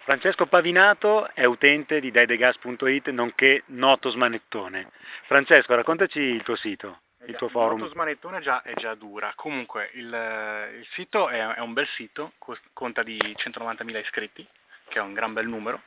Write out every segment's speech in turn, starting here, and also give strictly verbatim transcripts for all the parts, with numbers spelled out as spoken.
Francesco Pavinato è utente di daidegas punto it nonché noto smanettone. Francesco, raccontaci il tuo sito, Eh il già, tuo Noto forum. Smanettone già, è già dura. Comunque il, il sito è, è un bel sito, cos- conta di centonovantamila iscritti, che è un gran bel numero,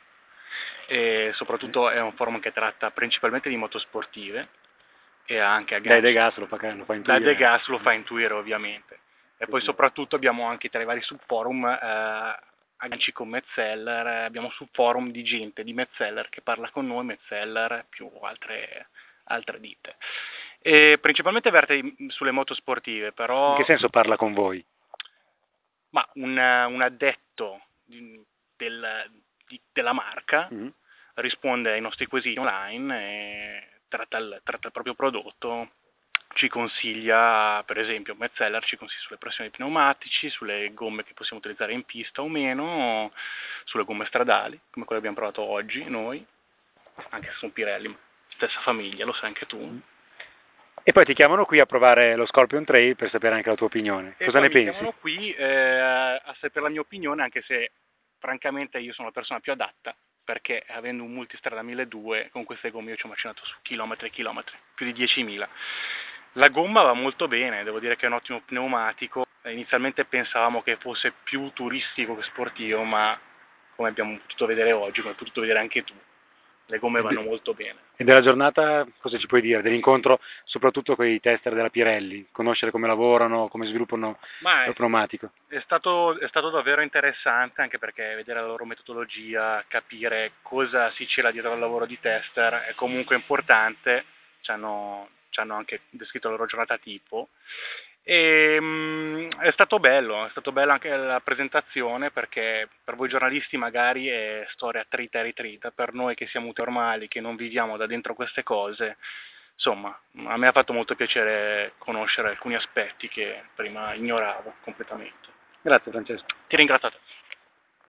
e soprattutto è un forum che tratta principalmente di moto sportive e ha anche agganci. Daidegas lo fa, lo fa Da De intuire. Gas lo fa intuire ovviamente. E poi soprattutto abbiamo anche tra i vari subforum eh, agganci con Metzeler, eh, abbiamo subforum di gente di Metzeler che parla con noi, Metzeler più altre, altre ditte. E principalmente verte sulle moto sportive, In che però senso parla con voi? ma un, un addetto di- del- di- della marca Mm. risponde ai nostri quesiti online e tratta il, tratta il proprio prodotto, ci consiglia, per esempio, Metzeler ci consiglia sulle pressioni dei pneumatici, sulle gomme che possiamo utilizzare in pista o meno, sulle gomme stradali, come quelle che abbiamo provato oggi noi, anche se sono Pirelli, stessa famiglia, lo sai anche tu. E poi ti chiamano qui a provare lo Scorpion Trail per sapere anche la tua opinione. E Cosa poi ne mi pensi? chiamano qui eh, a sapere la mia opinione, anche se francamente io sono la persona più adatta, perché avendo un multistrada milleduecento con queste gomme io ci ho macinato su chilometri e chilometri, più di diecimila. La gomma va molto bene, devo dire che è un ottimo pneumatico. Inizialmente pensavamo che fosse più turistico che sportivo, ma come abbiamo potuto vedere oggi, come hai potuto vedere anche tu, le gomme E, vanno de- molto bene. e della giornata cosa ci puoi dire? Dell'incontro soprattutto con i tester della Pirelli, conoscere come lavorano, come sviluppano Ma lo è, pneumatico. è stato, è stato davvero interessante anche perché vedere la loro metodologia, capire cosa si cela dietro al lavoro di tester è comunque importante. Ci hanno, ci hanno anche descritto la loro giornata tipo. E, mm, è stato bello, è stato bello anche la presentazione perché per voi giornalisti magari è storia trita e ritrita, per noi che siamo normali, che non viviamo da dentro queste cose, insomma, a me ha fatto molto piacere conoscere alcuni aspetti che prima ignoravo completamente. Grazie Francesco. Ti ringrazio a te.